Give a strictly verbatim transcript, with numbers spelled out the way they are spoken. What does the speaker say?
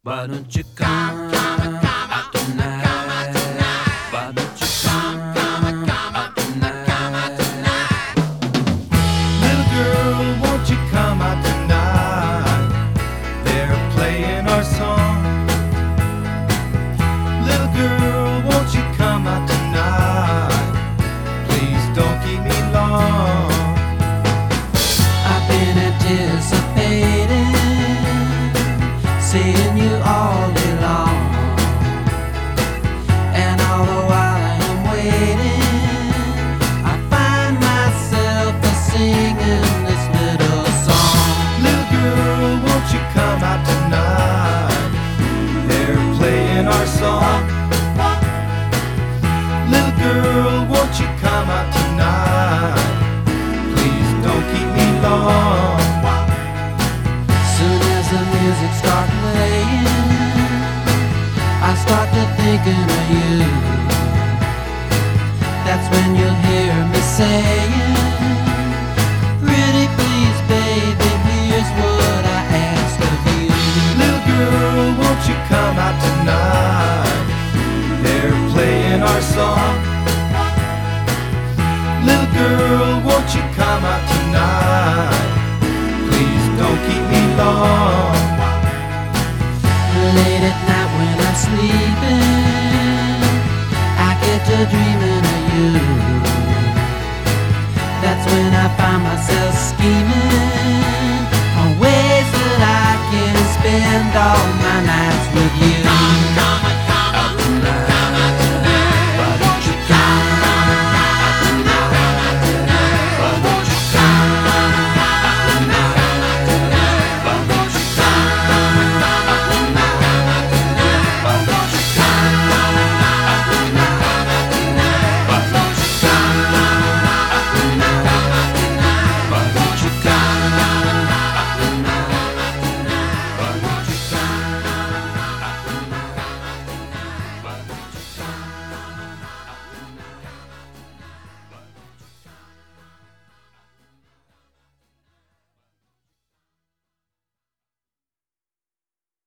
Why don't you come out tonight? Why don't you come out tonight? Little girl, won't you come out tonight? They're playing our song. Little girl, won't you come out tonight? Please don't keep me long. I've been anticipating seeing you all day long, and all the while I am waiting, I find myself a singing this little song. Little girl, won't you come out tonight? They're playing our song. Little girl, won't you come out tonight? Please don't keep me long. Soon as the music starts playing, I start to thinking of you. That's when you'll hear me saying, pretty please baby, here's what I ask of you. Little girl, won't you come out tonight? They're playing our song. Little girl, won't you come out tonight? Please don't keep me long. Late at night when I'm sleeping, I get to dreaming of you. That's when I find myself scheming on ways that I can spend all my nights with you.